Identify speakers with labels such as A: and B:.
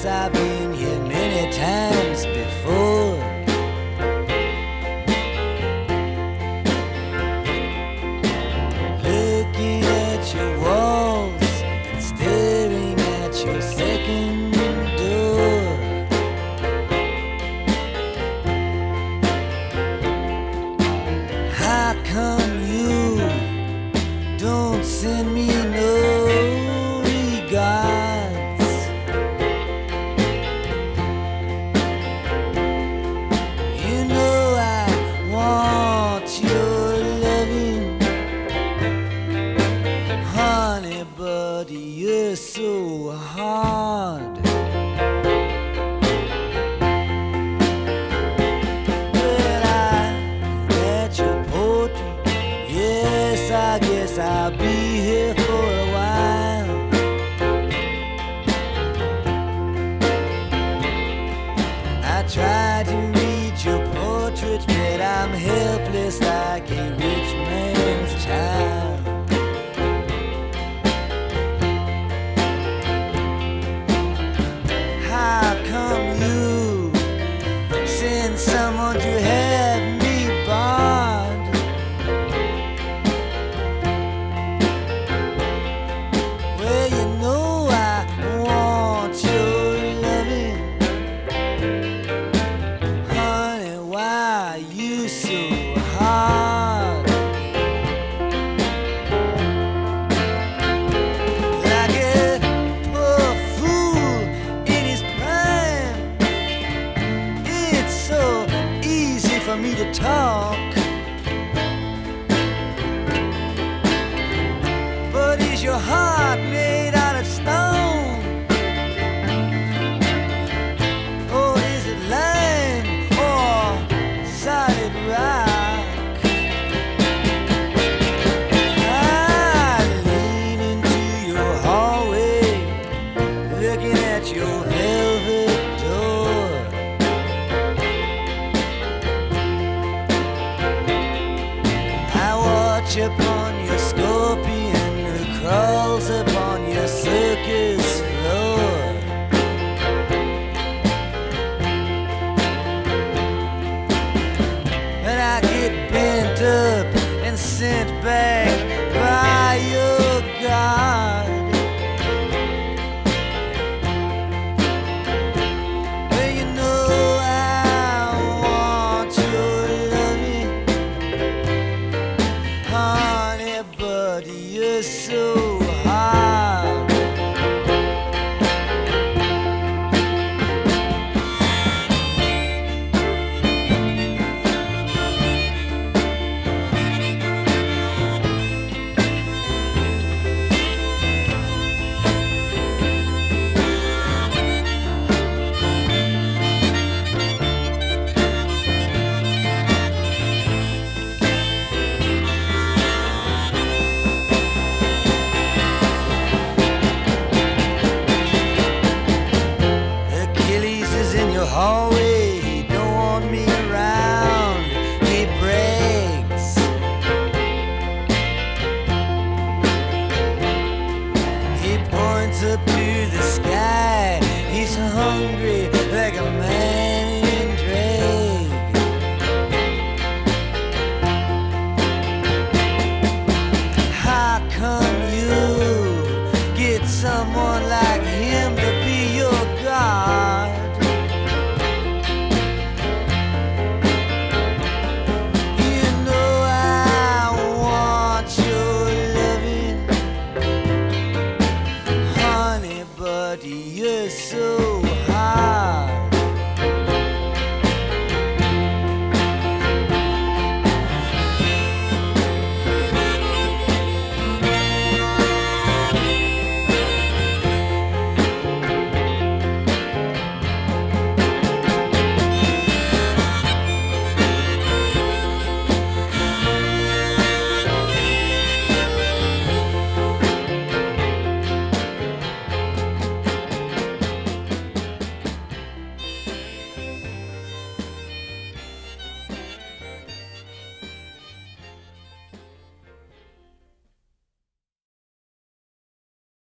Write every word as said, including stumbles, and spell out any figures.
A: I've been here many times before. Looking at your walls and staring at your second door. How come you don't send me no regards? You know I want your loving, honey, but you're so hard. But I at your portrait, yes, I guess I'll be here for a while. I try to read your portrait, but I'm helpless like a rich man's child. How come you send someone to have me barred? Well, you know I want your loving, honey, why are you so hard? Like a poor fool in his prime, it's so easy for me to talk. But is your heart made out of stone? Or is it lime or solid rock? I lean into your hallway, looking at your velvet door. I watch upon your scorpion who crawls upon your circus floor. And I get bent up and sent back by your guard. Well, you know I want your loving, honey, but you're so hard. Achilles is in your hallway, he don't want me around, he brags. He points up to the sky, he's hungry like a man in drag. How come you get someone like him to be your God? You know I want your loving, honey, but you're so